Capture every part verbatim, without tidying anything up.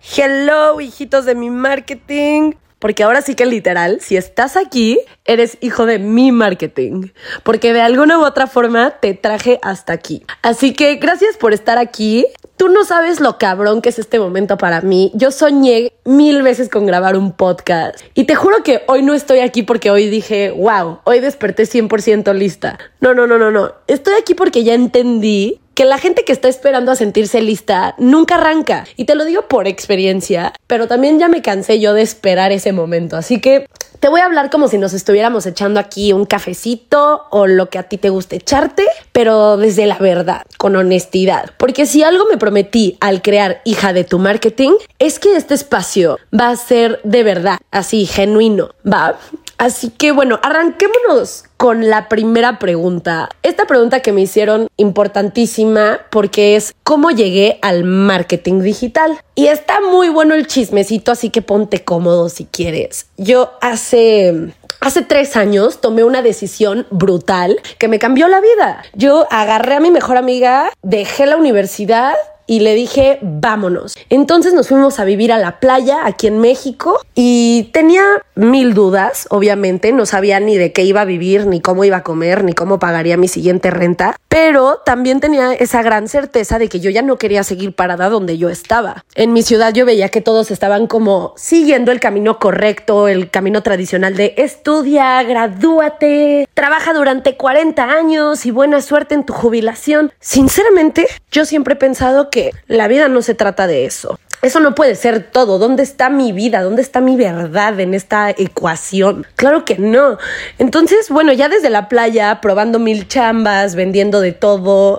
Hello, hijitos de mi marketing. Porque ahora sí que literal, si estás aquí, eres hijo de mi marketing. Porque de alguna u otra forma te traje hasta aquí. Así que gracias por estar aquí. Tú no sabes lo cabrón que es este momento para mí. Yo soñé mil veces con grabar un podcast. Y te juro que hoy no estoy aquí porque hoy dije, wow, hoy desperté cien por ciento lista. No, no, no, no, no. Estoy aquí porque ya entendí que la gente que está esperando a sentirse lista nunca arranca. Y te lo digo por experiencia, pero también ya me cansé yo de esperar ese momento. Así que te voy a hablar como si nos estuviéramos echando aquí un cafecito o lo que a ti te guste echarte, pero desde la verdad, con honestidad. Porque si algo me prometí al crear Hija de tu Marketing, es que este espacio va a ser de verdad, así, genuino, ¿va? Así que bueno, arranquémonos con la primera pregunta. Esta pregunta que me hicieron importantísima porque es ¿cómo llegué al marketing digital? Y está muy bueno el chismecito, así que ponte cómodo si quieres. Yo hace... Hace tres años tomé una decisión brutal que me cambió la vida. Yo agarré a mi mejor amiga, dejé la universidad y le dije, vámonos. Entonces nos fuimos a vivir a la playa aquí en México y tenía mil dudas, obviamente. No sabía ni de qué iba a vivir, ni cómo iba a comer, ni cómo pagaría mi siguiente renta. Pero también tenía esa gran certeza de que yo ya no quería seguir parada donde yo estaba. En mi ciudad yo veía que todos estaban como siguiendo el camino correcto, el camino tradicional de estudia, gradúate, trabaja durante cuarenta años y buena suerte en tu jubilación. Sinceramente, yo siempre he pensado que que la vida no se trata de eso. Eso no puede ser todo. ¿Dónde está mi vida? ¿Dónde está mi verdad en esta ecuación? Claro que no. Entonces, bueno, ya desde la playa, probando mil chambas, vendiendo de todo.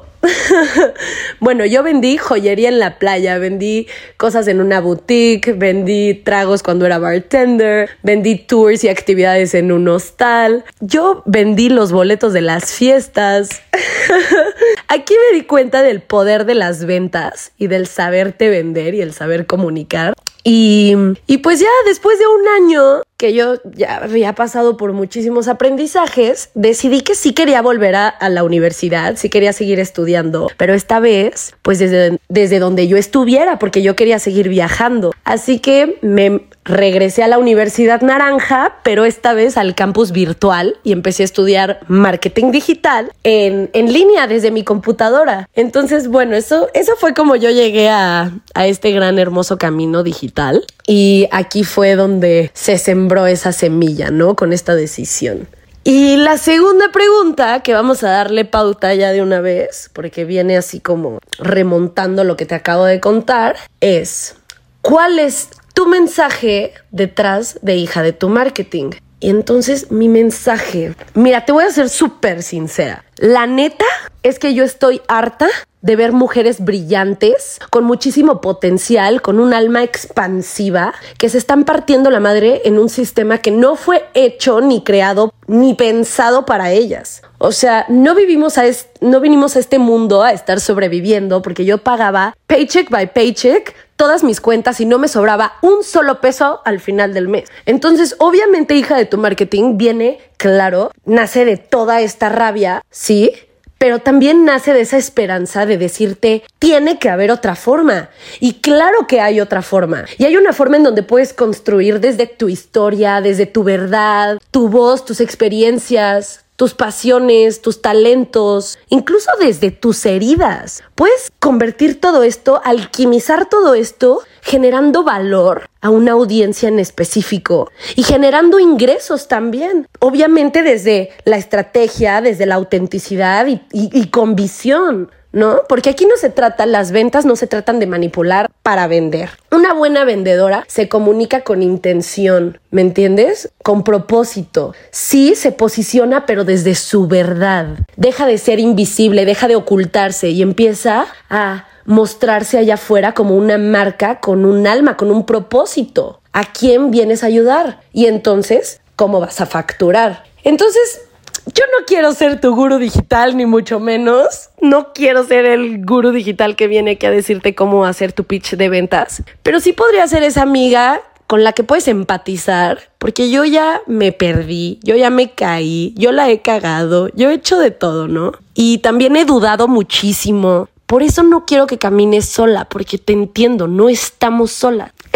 Bueno, yo vendí joyería en la playa, vendí cosas en una boutique, vendí tragos cuando era bartender, vendí tours y actividades en un hostal. Yo vendí los boletos de las fiestas. Aquí me di cuenta del poder de las ventas y del saberte vender y el saber comunicar. Y, y pues ya después de un año que yo ya había pasado por muchísimos aprendizajes, decidí que sí quería volver a, a la universidad, sí quería seguir estudiando, pero esta vez pues desde, desde donde yo estuviera, porque yo quería seguir viajando. Así que me regresé a la Universidad Naranja, pero esta vez al campus virtual y empecé a estudiar marketing digital en, en línea desde mi computadora. Entonces, bueno, eso, eso fue como yo llegué a, a este gran hermoso camino digital. Y aquí fue donde se sembró esa semilla, ¿no? Con esta decisión. Y la segunda pregunta, que vamos a darle pauta ya de una vez, porque viene así como remontando lo que te acabo de contar, es ¿cuál es tu mensaje detrás de Hija de tu Marketing? Y entonces mi mensaje, mira, te voy a ser súper sincera. La neta es que yo estoy harta de ver mujeres brillantes, con muchísimo potencial, con un alma expansiva, que se están partiendo la madre en un sistema que no fue hecho, ni creado, ni pensado para ellas. O sea, no vivimos a es- no vinimos a este mundo a estar sobreviviendo porque yo pagaba paycheck by paycheck todas mis cuentas y no me sobraba un solo peso al final del mes. Entonces, obviamente, Hija de tu Marketing viene, claro, nace de toda esta rabia, sí, pero también nace de esa esperanza de decirte, tiene que haber otra forma. Y claro que hay otra forma. Y hay una forma en donde puedes construir desde tu historia, desde tu verdad, tu voz, tus experiencias, tus pasiones, tus talentos, incluso desde tus heridas. Puedes convertir todo esto, alquimizar todo esto, generando valor a una audiencia en específico y generando ingresos también. Obviamente desde la estrategia, desde la autenticidad y, y, y con visión, ¿no? Porque aquí no se trata, las ventas no se tratan de manipular para vender. Una buena vendedora se comunica con intención, ¿me entiendes? Con propósito. Sí, se posiciona, pero desde su verdad. Deja de ser invisible, deja de ocultarse y empieza a mostrarse allá afuera como una marca con un alma, con un propósito. ¿A quién vienes a ayudar? Y entonces, ¿cómo vas a facturar? Entonces, yo no quiero ser tu gurú digital, ni mucho menos. No quiero ser el gurú digital que viene aquí a decirte cómo hacer tu pitch de ventas. Pero sí podría ser esa amiga con la que puedes empatizar, porque yo ya me perdí, yo ya me caí, yo la he cagado, yo he hecho de todo, ¿no? Y también he dudado muchísimo. Por eso no quiero que camines sola, porque te entiendo, no estamos solas.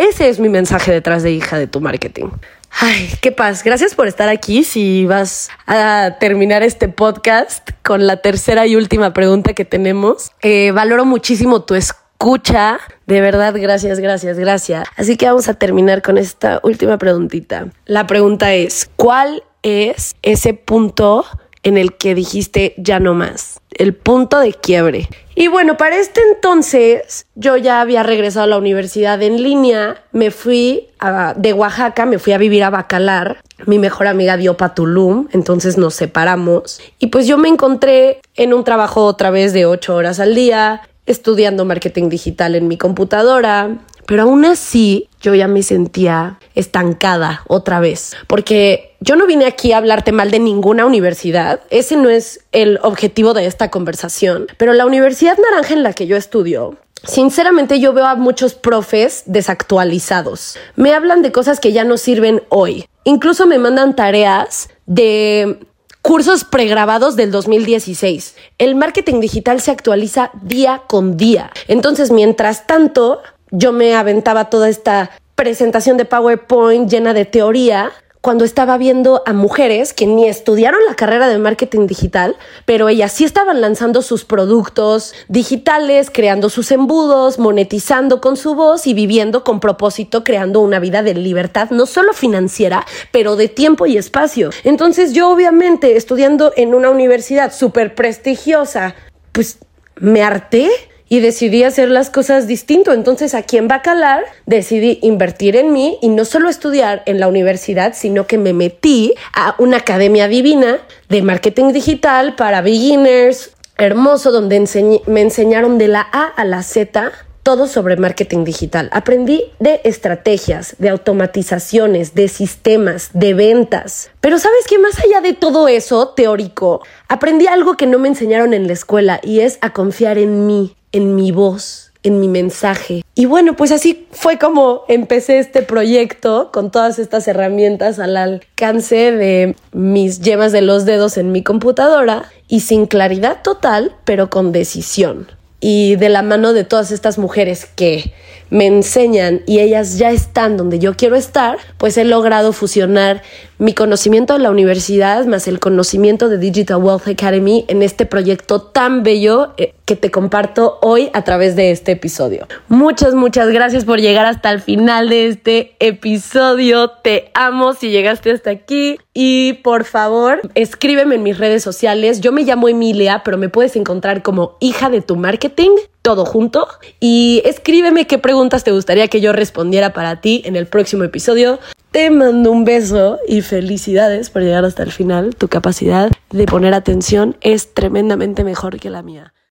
Ese es mi mensaje detrás de Hija de tu Marketing. Ay, qué paz. Gracias por estar aquí. Si vas a terminar este podcast con la tercera y última pregunta que tenemos, eh, valoro muchísimo tu escucha. De verdad, gracias, gracias, gracias. Así que vamos a terminar con esta última preguntita. La pregunta es, ¿cuál es ese punto en el que dijiste ya no más? El punto de quiebre. Y bueno, para este entonces yo ya había regresado a la universidad en línea, me fui a, de Oaxaca, me fui a vivir a Bacalar, mi mejor amiga dio pa' Tulum, entonces nos separamos y pues yo me encontré en un trabajo otra vez de ocho horas al día, estudiando marketing digital en mi computadora, pero aún así yo ya me sentía estancada otra vez, porque yo no vine aquí a hablarte mal de ninguna universidad, ese no es el objetivo de esta conversación, pero la Universidad Naranja en la que yo estudio, sinceramente yo veo a muchos profes desactualizados, me hablan de cosas que ya no sirven hoy, incluso me mandan tareas de cursos pregrabados del dos mil dieciséis. El marketing digital se actualiza día con día. Entonces, mientras tanto, yo me aventaba toda esta presentación de PowerPoint llena de teoría cuando estaba viendo a mujeres que ni estudiaron la carrera de marketing digital, pero ellas sí estaban lanzando sus productos digitales, creando sus embudos, monetizando con su voz y viviendo con propósito, creando una vida de libertad, no solo financiera, pero de tiempo y espacio. Entonces yo obviamente estudiando en una universidad súper prestigiosa, pues me harté y decidí hacer las cosas distinto. Entonces aquí en Bacalar decidí invertir en mí y no solo estudiar en la universidad, sino que me metí a una academia divina de marketing digital para beginners, hermoso, donde enseñ- me enseñaron de la A a la Z todo sobre marketing digital. Aprendí de estrategias, de automatizaciones, de sistemas, de ventas. Pero ¿sabes qué? Más allá de todo eso teórico, aprendí algo que no me enseñaron en la escuela y es a confiar en mí, en mi voz, en mi mensaje. Y bueno, pues así fue como empecé este proyecto con todas estas herramientas al alcance de mis yemas de los dedos en mi computadora y sin claridad total, pero con decisión. Y de la mano de todas estas mujeres que me enseñan y ellas ya están donde yo quiero estar, pues he logrado fusionar mi conocimiento de la universidad más el conocimiento de Digital Wealth Academy en este proyecto tan bello eh, que te comparto hoy a través de este episodio. Muchas, muchas gracias por llegar hasta el final de este episodio. Te amo si llegaste hasta aquí. Y por favor, escríbeme en mis redes sociales. Yo me llamo Emilia, pero me puedes encontrar como Hija de tu Marketing, todo junto. Y escríbeme qué preguntas te gustaría que yo respondiera para ti en el próximo episodio. Te mando un beso y felicidades por llegar hasta el final. Tu capacidad de poner atención es tremendamente mejor que la mía.